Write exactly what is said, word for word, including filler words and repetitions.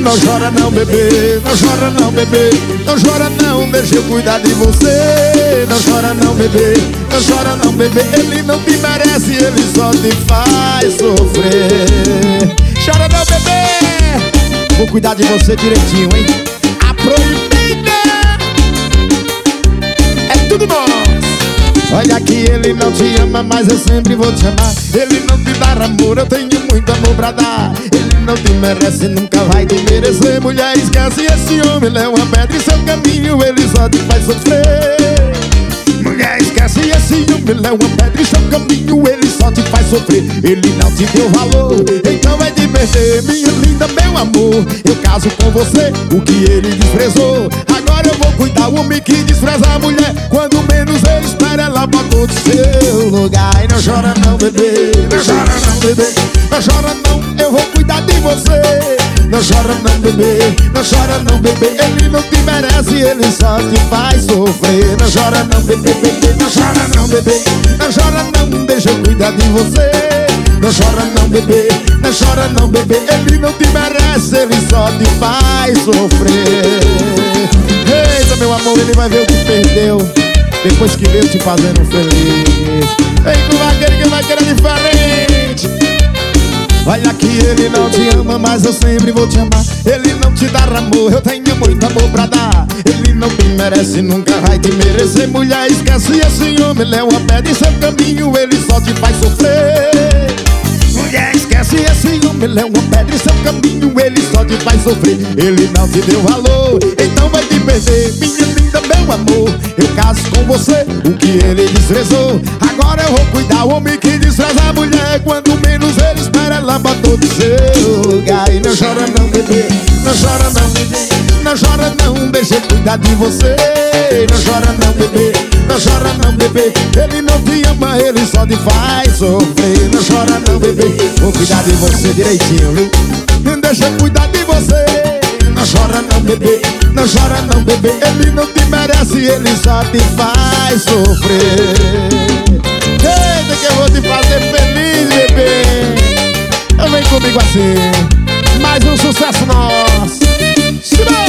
Não chora não, bebê, não chora não, bebê. Não chora não, deixa eu cuidar de você. Não chora não, bebê, não chora não, bebê. Ele não te merece, ele só te faz sofrer. Chora não, bebê. Vou cuidar de você direitinho, hein? A proibida é tudo nosso. Olha que ele não te ama, mas eu sempre vou te amar. Ele não te dá amor, eu tenho muito amor pra dar. Ele não te merece, nunca vai te merecer. Mulher, esquece esse homem, ele é uma pedra em seu caminho, ele só te faz sofrer. Mulher, esquece esse homem, ele é uma pedra em seu caminho, ele só te faz sofrer. Ele não te deu valor, então vai te perder. Minha linda, meu amor, eu caso com você, o que ele desprezou. Agora eu vou cuidar, o homem que despreza a mulher, quando menos ele espera, ela bota no seu lugar. E não chora não, bebê, não chora não, bebê. Não chora não, eu vou cuidar de você. Não chora não, bebê, não chora não, bebê. Ele não te merece, ele só te faz sofrer. Não chora não, bebê, bebê, não chora não, bebê. Não chora não, deixa eu cuidar de você. Não chora não, bebê, não chora não, bebê. Ele não te merece, ele só te faz sofrer. Eita, meu amor, ele vai ver o que perdeu depois que veio te fazendo feliz. Vem com aquele que vai querer diferente. Olha que ele não te ama, mas eu sempre vou te amar. Ele não te dá amor, eu tenho muito amor pra dar. Ele não te merece, nunca vai te merecer. Mulher, esquece esse homem, ele é uma pedra em seu caminho, ele só te faz sofrer. Mulher, esquece esse homem, ele é uma pedra em seu caminho, ele só te faz sofrer. Ele não te deu valor, então vai te perder. Minha linda, meu amor, eu caso com você, o que ele desprezou. Agora eu vou cuidar, o homem que despreza a mulher, quando menos ele espera, ela botou do seu lugar. E não chora não, bebê, não chora não, bebê. Não chora não, deixa eu cuidar de você. Não chora não, bebê, não chora não, bebê. Ele não te ama, ele só te faz sofrer. Não chora não, bebê, vou cuidar de você direitinho, viu? Deixa eu cuidar de você. Não chora não, bebê, não chora não, bebê. Ele não te merece, ele só te faz sofrer. Eita que eu vou te fazer feliz, bebê. Então vem comigo assim, mais um sucesso nosso.